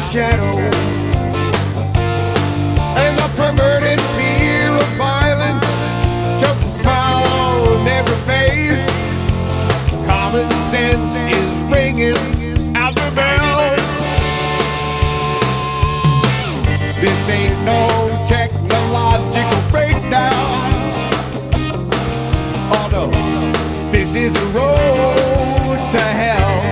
shadow, and the perverted fear of violence chokes a smile on every face. Common sense is ringing out the bell. This ain't no technological breakdown. Oh no, this is the road to hell.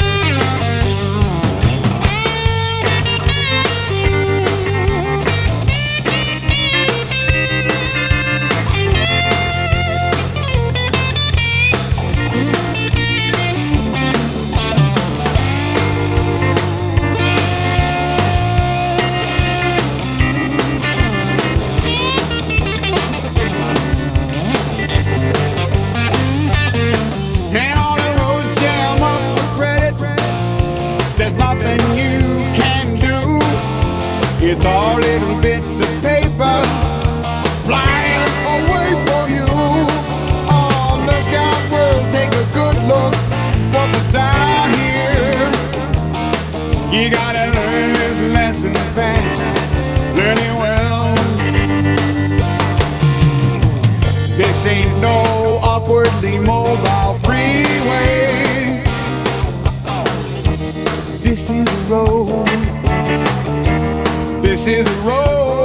It's all little bits of paper flying away from you. Oh, look out, world, take a good look what was down here. You gotta learn this lesson fast, learn it well. This ain't no upwardly mobile freeway. This is the road. This is the road